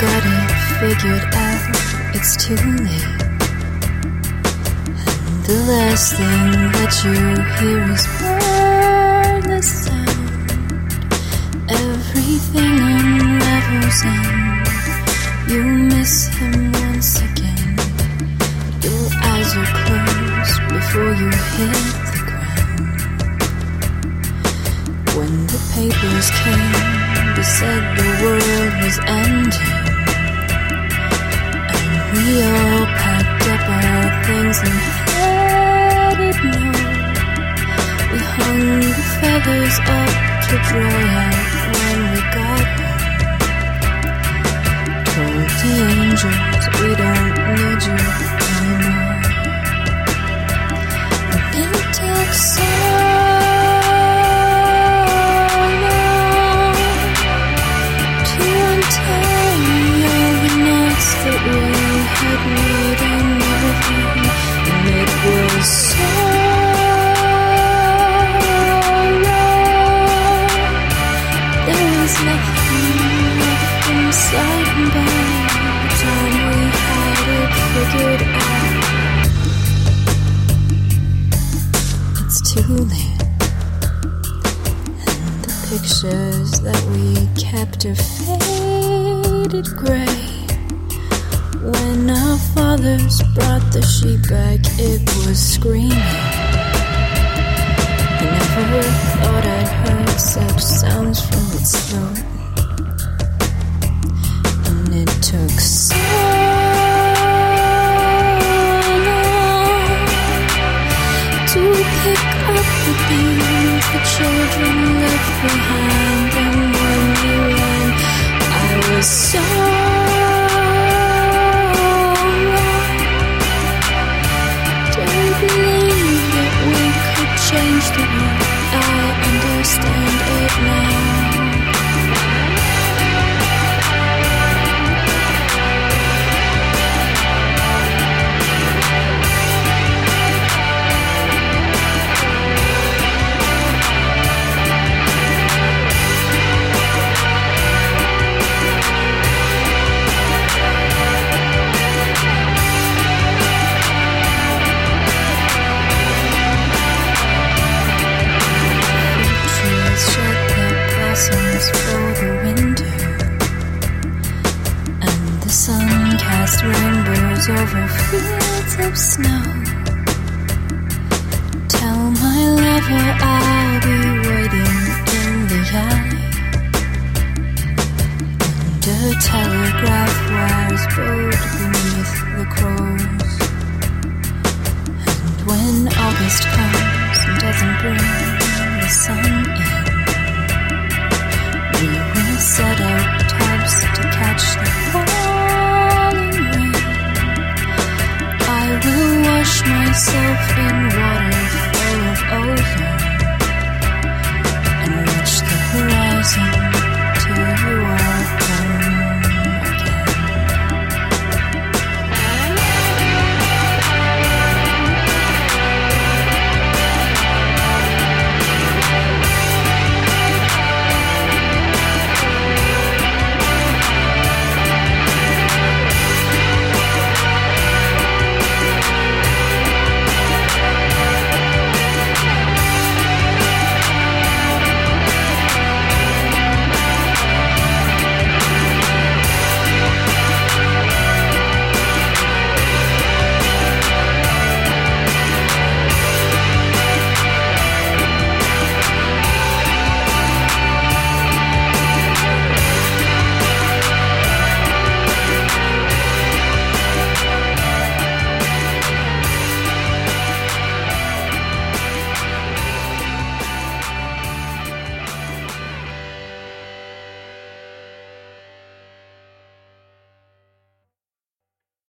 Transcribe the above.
got it figured out, it's too late. And the last thing that you hear is wordless sound. Everything unravels and you miss him once again. Your eyes are closed before you hit the ground. When the papers came, they said the world was ending, and we all packed up our things and headed north. We hung the feathers up to dry out when we got home. Told the angels we don't need you anymore. And it took so long to untangle the knots that we had made and everything. And it was so nothing left inside, and by the time we had it figured out, it's too late. And the pictures that we kept are faded gray. When our fathers brought the sheep back, it was screaming. I never thought I'd heard such sounds from its throat. And it took so long to pick up the things the children left behind. And when we ran, I was so wrong. Do you believe that we could change the world? I understand it now. For the window, and the sun cast rainbows over fields of snow. Tell my lover I'll be waiting in the alley, under telegraph wires bowed beneath the crows. And when August comes and doesn't bring the sun in, we will set out tubs to catch the falling rain. I will wash myself in